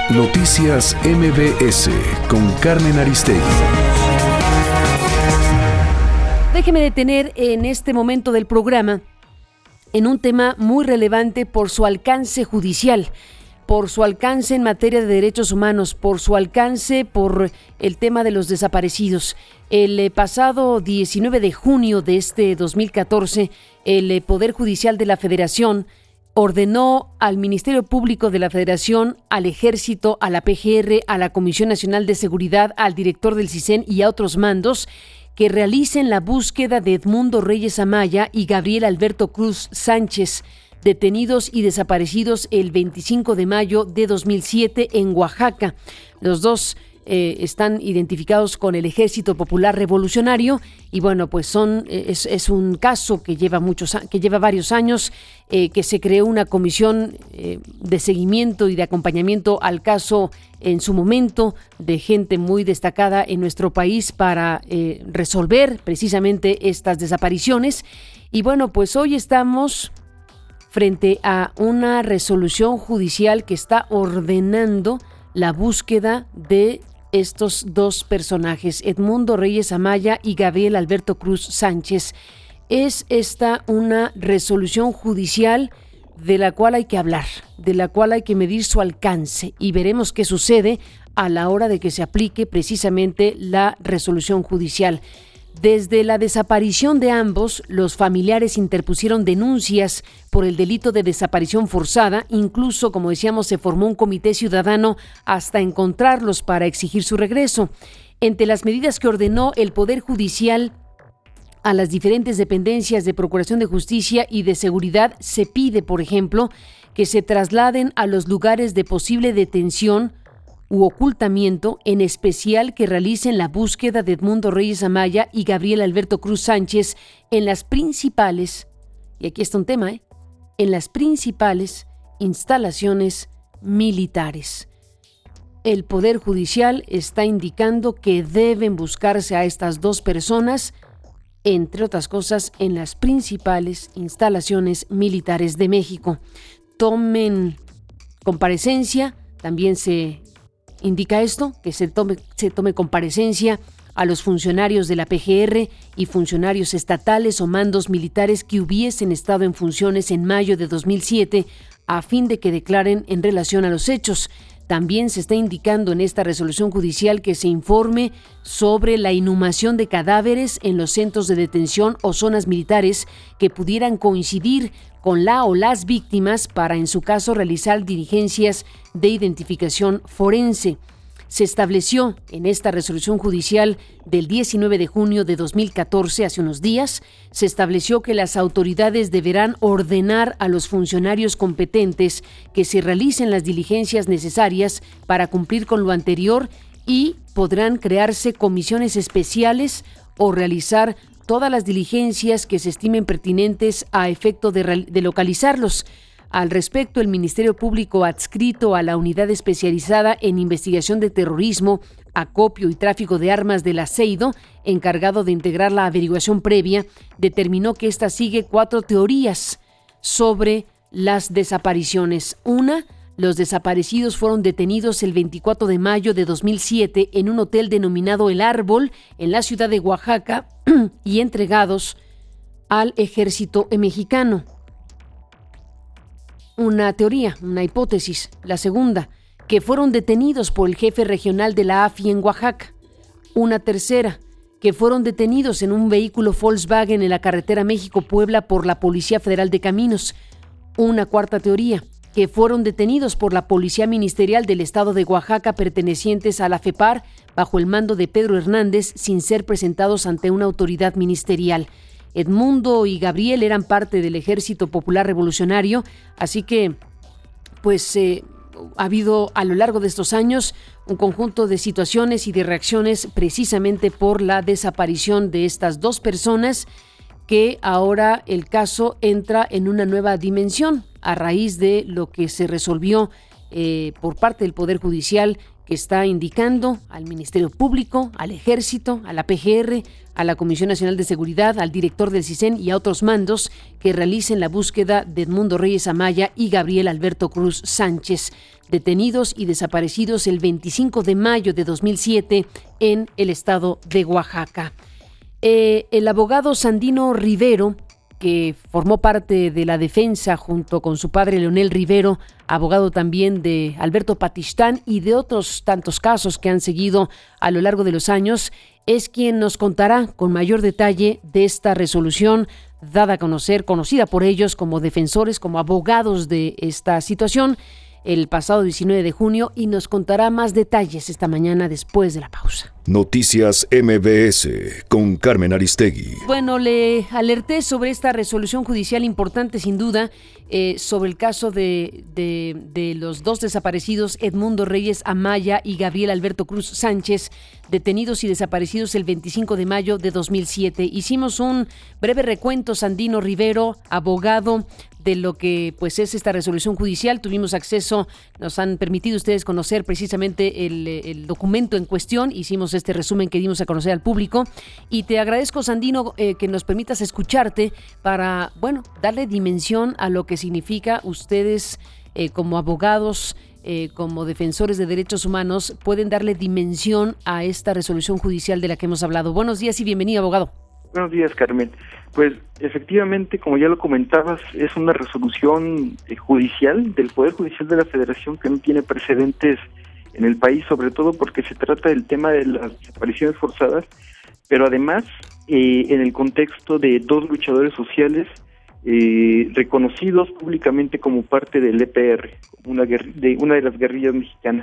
Noticias MBS con Carmen Aristegui. Déjeme detener en este momento del programa en un tema muy relevante por su alcance judicial, por su alcance en materia de derechos humanos, por su alcance por el tema de los desaparecidos. El pasado 19 de junio de este 2014, el Poder Judicial de la Federación ordenó al Ministerio Público de la Federación, al Ejército, a la PGR, a la Comisión Nacional de Seguridad, al director del CISEN y a otros mandos que realicen la búsqueda de Edmundo Reyes Amaya y Gabriel Alberto Cruz Sánchez, detenidos y desaparecidos el 25 de mayo de 2007 en Oaxaca. Los dos están identificados con el Ejército Popular Revolucionario y bueno, pues es un caso que lleva varios años, que se creó una comisión de seguimiento y de acompañamiento al caso en su momento, de gente muy destacada en nuestro país para resolver precisamente estas desapariciones. Y bueno, pues hoy estamos frente a una resolución judicial que está ordenando la búsqueda de estos dos personajes, Edmundo Reyes Amaya y Gabriel Alberto Cruz Sánchez. Es esta una resolución judicial de la cual hay que hablar, de la cual hay que medir su alcance y veremos qué sucede a la hora de que se aplique precisamente la resolución judicial. Desde la desaparición de ambos, los familiares interpusieron denuncias por el delito de desaparición forzada. Incluso, como decíamos, se formó un comité ciudadano hasta encontrarlos para exigir su regreso. Entre las medidas que ordenó el Poder Judicial a las diferentes dependencias de Procuración de Justicia y de Seguridad, se pide, por ejemplo, que se trasladen a los lugares de posible detención u ocultamiento, en especial que realicen la búsqueda de Edmundo Reyes Amaya y Gabriel Alberto Cruz Sánchez en las principales, y aquí está un tema, en las principales instalaciones militares. El Poder Judicial está indicando que deben buscarse a estas dos personas, entre otras cosas, en las principales instalaciones militares de México. Tomen comparecencia, también se indica esto, que se tome comparecencia a los funcionarios de la PGR y funcionarios estatales o mandos militares que hubiesen estado en funciones en mayo de 2007 a fin de que declaren en relación a los hechos. También se está indicando en esta resolución judicial que se informe sobre la inhumación de cadáveres en los centros de detención o zonas militares que pudieran coincidir con la o las víctimas para, en su caso, realizar diligencias de identificación forense. Se estableció en esta resolución judicial del 19 de junio de 2014, hace unos días, se estableció que las autoridades deberán ordenar a los funcionarios competentes que se realicen las diligencias necesarias para cumplir con lo anterior y podrán crearse comisiones especiales o realizar todas las diligencias que se estimen pertinentes a efecto de localizarlos. Al respecto, el Ministerio Público adscrito a la Unidad Especializada en Investigación de Terrorismo, Acopio y Tráfico de Armas de la CEIDO, encargado de integrar la averiguación previa, determinó que ésta sigue 4 teorías sobre las desapariciones. Una, los desaparecidos fueron detenidos el 24 de mayo de 2007 en un hotel denominado El Árbol, en la ciudad de Oaxaca, y entregados al ejército mexicano. Una teoría, una hipótesis. La segunda, que fueron detenidos por el jefe regional de la AFI en Oaxaca. Una tercera, que fueron detenidos en un vehículo Volkswagen en la carretera México-Puebla por la Policía Federal de Caminos. Una cuarta teoría, que fueron detenidos por la Policía Ministerial del Estado de Oaxaca pertenecientes a la FEPAR bajo el mando de Pedro Hernández sin ser presentados ante una autoridad ministerial. Edmundo y Gabriel eran parte del Ejército Popular Revolucionario, así que pues ha habido a lo largo de estos años un conjunto de situaciones y de reacciones precisamente por la desaparición de estas dos personas, que ahora el caso entra en una nueva dimensión a raíz de lo que se resolvió por parte del Poder Judicial, que está indicando al Ministerio Público, al Ejército, a la PGR, a la Comisión Nacional de Seguridad, al director del CISEN y a otros mandos que realicen la búsqueda de Edmundo Reyes Amaya y Gabriel Alberto Cruz Sánchez, detenidos y desaparecidos el 25 de mayo de 2007 en el estado de Oaxaca. El abogado Sandino Rivero, que formó parte de la defensa junto con su padre Leonel Rivero, abogado también de Alberto Patistán y de otros tantos casos que han seguido a lo largo de los años, es quien nos contará con mayor detalle de esta resolución dada a conocer, conocida por ellos como defensores, como abogados de esta situación, el pasado 19 de junio, y nos contará más detalles esta mañana después de la pausa. Noticias MBS con Carmen Aristegui. Bueno, le alerté sobre esta resolución judicial importante, sin duda, sobre el caso de los dos desaparecidos, Edmundo Reyes Amaya y Gabriel Alberto Cruz Sánchez, detenidos y desaparecidos el 25 de mayo de 2007. Hicimos un breve recuento, Sandino Rivero, abogado, de lo que pues es esta resolución judicial. Tuvimos acceso, nos han permitido ustedes conocer precisamente el documento en cuestión. Hicimos este resumen que dimos a conocer al público y te agradezco, Sandino, que nos permitas escucharte para, bueno, darle dimensión a lo que significa ustedes como abogados, como defensores de derechos humanos, pueden darle dimensión a esta resolución judicial de la que hemos hablado. Buenos días y bienvenido, abogado. Buenos días, Carmen. Pues efectivamente, como ya lo comentabas, es una resolución judicial del Poder Judicial de la Federación que no tiene precedentes en el país, sobre todo porque se trata del tema de las desapariciones forzadas, pero además en el contexto de dos luchadores sociales reconocidos públicamente como parte del EPR, una de las guerrillas mexicanas.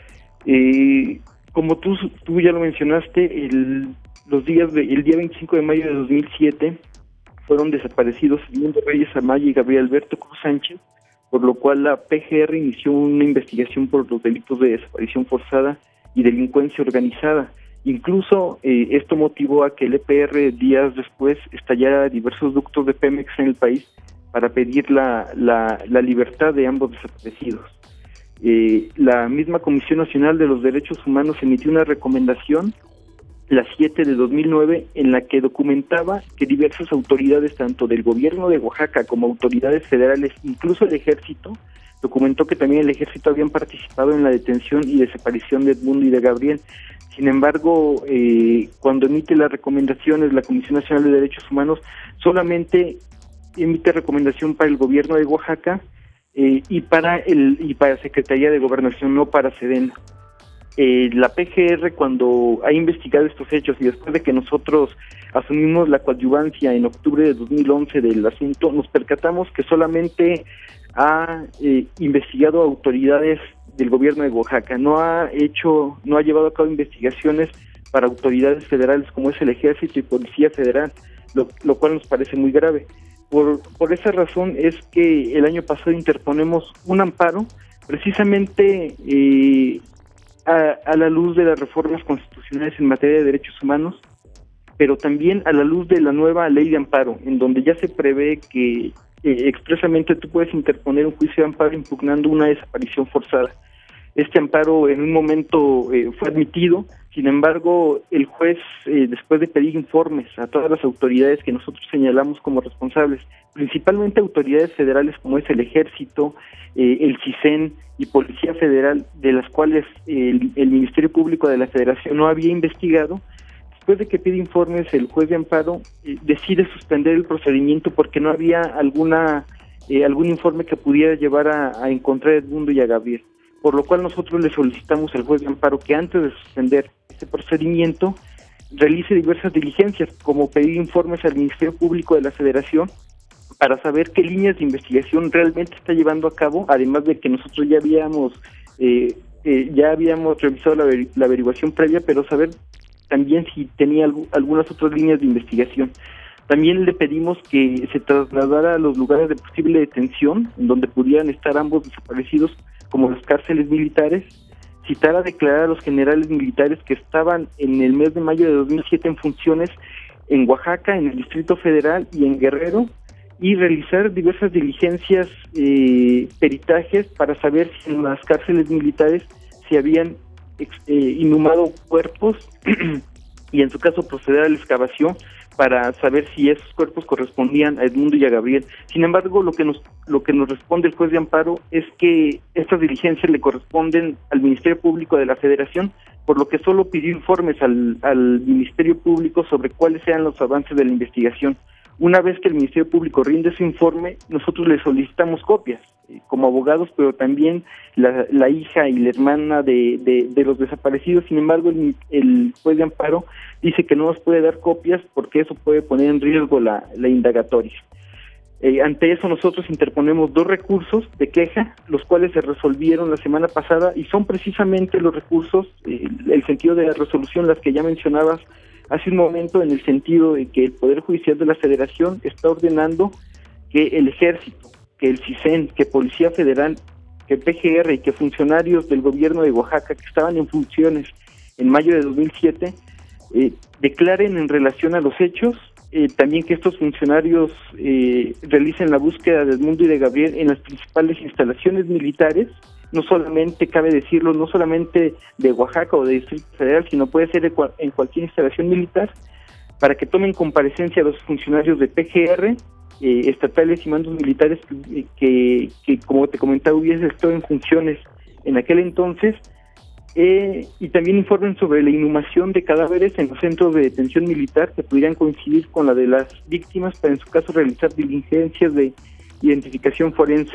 Como tú ya lo mencionaste, el día 25 de mayo de 2007 fueron desaparecidos Edmundo Reyes Amaya y Gabriel Alberto Cruz Sánchez, por lo cual la PGR inició una investigación por los delitos de desaparición forzada y delincuencia organizada. Incluso esto motivó a que el EPR días después estallara diversos ductos de Pemex en el país para pedir la libertad de ambos desaparecidos. La misma Comisión Nacional de los Derechos Humanos emitió una recomendación, la 7 de 2009, en la que documentaba que diversas autoridades, tanto del gobierno de Oaxaca como autoridades federales, incluso el ejército, documentó que también el ejército habían participado en la detención y desaparición de Edmundo y de Gabriel. Sin embargo, cuando emite las recomendaciones la Comisión Nacional de Derechos Humanos, solamente emite recomendación para el gobierno de Oaxaca y para Secretaría de Gobernación, no para Sedena. La PGR, cuando ha investigado estos hechos y después de que nosotros asumimos la coadyuvancia en octubre de 2011 del asunto, nos percatamos que solamente ha investigado autoridades del gobierno de Oaxaca, no ha llevado a cabo investigaciones para autoridades federales como es el Ejército y Policía Federal, lo cual nos parece muy grave. Por esa razón es que el año pasado interponemos un amparo precisamente a la luz de las reformas constitucionales en materia de derechos humanos, pero también a la luz de la nueva ley de amparo, en donde ya se prevé que expresamente tú puedes interponer un juicio de amparo impugnando una desaparición forzada. Este amparo en un momento fue admitido, sin embargo el juez, después de pedir informes a todas las autoridades que nosotros señalamos como responsables, principalmente autoridades federales como es el Ejército, el CISEN y Policía Federal, de las cuales el Ministerio Público de la Federación no había investigado, después de que pide informes, el juez de amparo decide suspender el procedimiento porque no había algún informe que pudiera llevar a encontrar a Edmundo y a Gabriel, por lo cual nosotros le solicitamos al juez de amparo que antes de suspender este procedimiento realice diversas diligencias, como pedir informes al Ministerio Público de la Federación para saber qué líneas de investigación realmente está llevando a cabo, además de que nosotros ya habíamos revisado la averiguación previa, pero saber también si tenía algunas otras líneas de investigación. También le pedimos que se trasladara a los lugares de posible detención, en donde pudieran estar ambos desaparecidos, como las cárceles militares, citar a declarar a los generales militares que estaban en el mes de mayo de 2007 en funciones en Oaxaca, en el Distrito Federal y en Guerrero, y realizar diversas diligencias, peritajes, para saber si en las cárceles militares se habían inhumado cuerpos y en su caso proceder a la excavación para saber si esos cuerpos correspondían a Edmundo y a Gabriel. Sin embargo, lo que nos responde el juez de amparo es que estas diligencias le corresponden al Ministerio Público de la Federación, por lo que solo pidió informes al Ministerio Público sobre cuáles sean los avances de la investigación. Una vez que el Ministerio Público rinde su informe, nosotros le solicitamos copias como abogados, pero también la hija y la hermana de los desaparecidos. Sin embargo, el juez de amparo dice que no nos puede dar copias porque eso puede poner en riesgo la indagatoria. Ante eso nosotros interponemos 2 recursos de queja, los cuales se resolvieron la semana pasada y son precisamente los recursos, el sentido de la resolución, las que ya mencionabas hace un momento, en el sentido de que el Poder Judicial de la Federación está ordenando que el Ejército, que el CISEN, que Policía Federal, que PGR y que funcionarios del gobierno de Oaxaca que estaban en funciones en mayo de 2007 declaren en relación a los hechos, también que estos funcionarios realicen la búsqueda de Edmundo y de Gabriel en las principales instalaciones militares, no solamente, cabe decirlo, no solamente de Oaxaca o de Distrito Federal, sino puede ser en cualquier instalación militar, para que tomen comparecencia a los funcionarios de PGR, estatales y mandos militares que como te comentaba, hubiesen estado en funciones en aquel entonces, y también informen sobre la inhumación de cadáveres en los centros de detención militar que pudieran coincidir con la de las víctimas para en su caso realizar diligencias de identificación forense.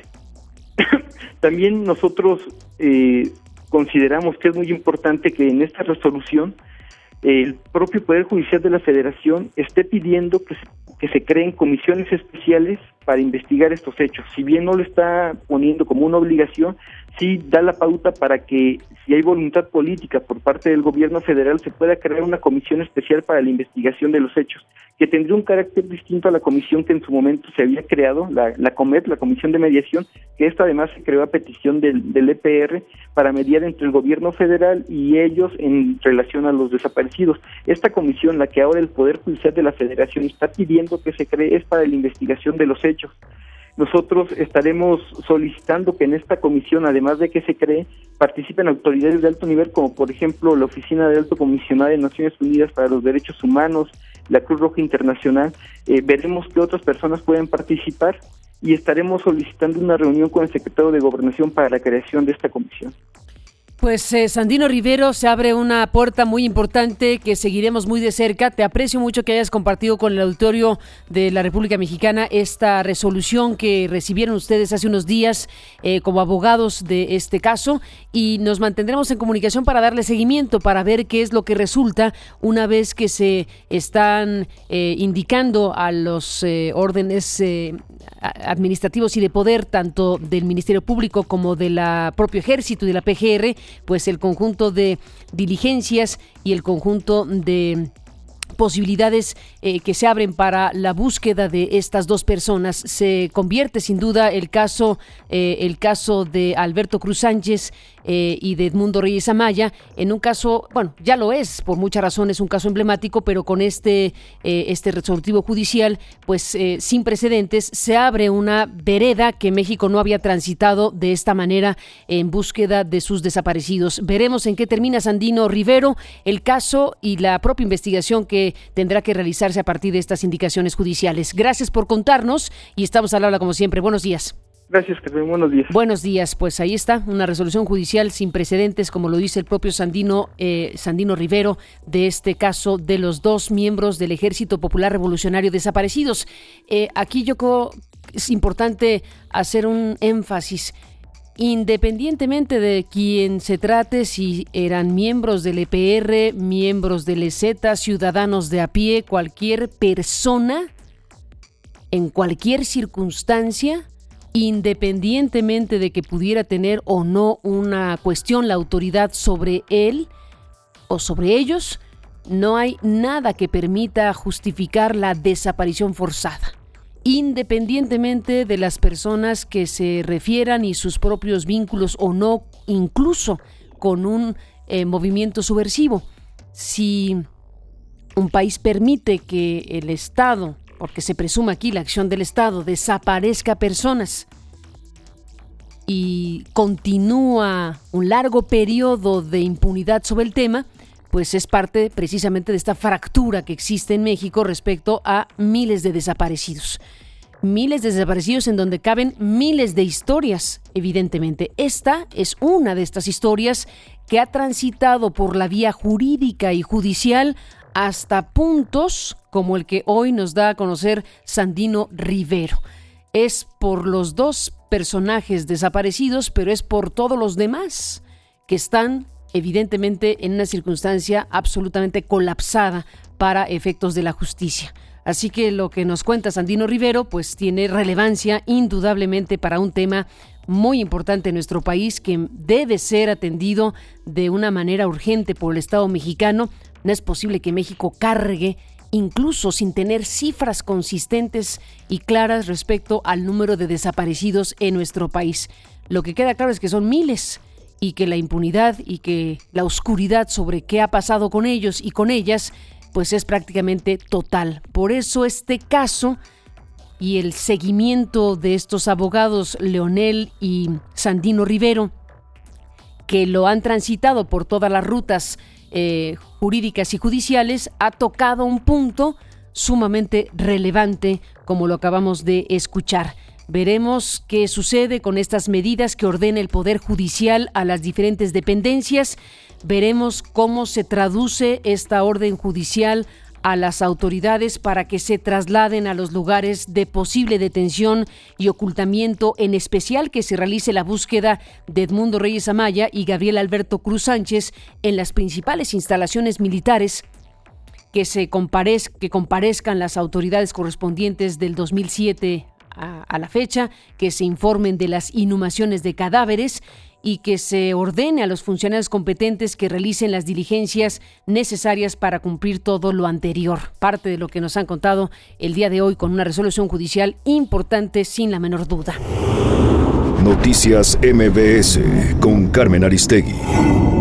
También nosotros consideramos que es muy importante que en esta resolución el propio Poder Judicial de la Federación esté pidiendo que se creen comisiones especiales para investigar estos hechos. Si bien no lo está poniendo como una obligación, sí da la pauta para que, si hay voluntad política por parte del gobierno federal, se pueda crear una comisión especial para la investigación de los hechos, que tendría un carácter distinto a la comisión que en su momento se había creado, la COMED, la Comisión de Mediación, que esta además se creó a petición del EPR para mediar entre el gobierno federal y ellos en relación a los desaparecidos. Esta comisión, la que ahora el Poder Judicial de la Federación está pidiendo que se cree, es para la investigación de los hechos. Nosotros estaremos solicitando que en esta comisión, además de que se cree, participen autoridades de alto nivel, como por ejemplo la Oficina de Alto Comisionado de Naciones Unidas para los Derechos Humanos, la Cruz Roja Internacional. Veremos qué otras personas pueden participar y estaremos solicitando una reunión con el secretario de Gobernación para la creación de esta comisión. Pues Sandino Rivero, se abre una puerta muy importante que seguiremos muy de cerca. Te aprecio mucho que hayas compartido con el auditorio de la República Mexicana esta resolución que recibieron ustedes hace unos días como abogados de este caso, y nos mantendremos en comunicación para darle seguimiento, para ver qué es lo que resulta una vez que se están indicando a los órdenes administrativos y de poder, tanto del Ministerio Público como de la propio Ejército y de la PGR, pues el conjunto de diligencias y el conjunto de posibilidades que se abren para la búsqueda de estas 2 personas. Se convierte sin duda el caso de Alberto Cruz Sánchez y de Edmundo Reyes Amaya en un caso, bueno, ya lo es por muchas razones, un caso emblemático, pero con este resolutivo judicial, pues sin precedentes, se abre una vereda que México no había transitado de esta manera en búsqueda de sus desaparecidos. Veremos en qué termina, Sandino Rivero, el caso y la propia investigación que tendrá que realizarse a partir de estas indicaciones judiciales. Gracias por contarnos y estamos al habla como siempre. Buenos días. Gracias, Carmen. Buenos días. Buenos días. Pues ahí está, una resolución judicial sin precedentes, como lo dice el propio Sandino Rivero, de este caso de los 2 miembros del Ejército Popular Revolucionario desaparecidos. Aquí yo creo que es importante hacer un énfasis. Independientemente de quién se trate, si eran miembros del EPR, miembros del EZ, ciudadanos de a pie, cualquier persona, en cualquier circunstancia, independientemente de que pudiera tener o no una cuestión la autoridad sobre él o sobre ellos, no hay nada que permita justificar la desaparición forzada, independientemente de las personas que se refieran y sus propios vínculos o no, incluso con un movimiento subversivo. Si un país permite que el Estado, porque se presume aquí la acción del Estado, desaparezca personas y y continúa un largo periodo de impunidad sobre el tema, pues es parte precisamente de esta fractura que existe en México respecto a miles de desaparecidos. Miles de desaparecidos en donde caben miles de historias, evidentemente. Esta es una de estas historias que ha transitado por la vía jurídica y judicial hasta puntos como el que hoy nos da a conocer Sandino Rivero. Es por los dos personajes desaparecidos, pero es por todos los demás que están evidentemente en una circunstancia absolutamente colapsada para efectos de la justicia. Así que lo que nos cuenta Sandino Rivero pues tiene relevancia indudablemente para un tema muy importante en nuestro país que debe ser atendido de una manera urgente por el Estado mexicano. No es posible que México cargue, incluso sin tener cifras consistentes y claras respecto al número de desaparecidos en nuestro país. Lo que queda claro es que son miles y que la impunidad y que la oscuridad sobre qué ha pasado con ellos y con ellas pues es prácticamente total. Por eso este caso y el seguimiento de estos abogados Leonel y Sandino Rivero, que lo han transitado por todas las rutas jurídicas y judiciales, ha tocado un punto sumamente relevante, como lo acabamos de escuchar. Veremos qué sucede con estas medidas que ordena el Poder Judicial a las diferentes dependencias. Veremos cómo se traduce esta orden judicial a las autoridades para que se trasladen a los lugares de posible detención y ocultamiento, en especial que se realice la búsqueda de Edmundo Reyes Amaya y Gabriel Alberto Cruz Sánchez en las principales instalaciones militares, que comparezcan las autoridades correspondientes del 2007 a la fecha, que se informen de las inhumaciones de cadáveres y que se ordene a los funcionarios competentes que realicen las diligencias necesarias para cumplir todo lo anterior. Parte de lo que nos han contado el día de hoy con una resolución judicial importante, sin la menor duda. Noticias MBS con Carmen Aristegui.